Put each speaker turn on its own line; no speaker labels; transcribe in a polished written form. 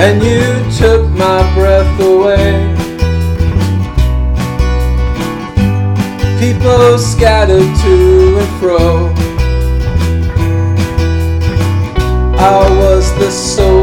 and you took my breath away. People scattered to and fro. I was the soul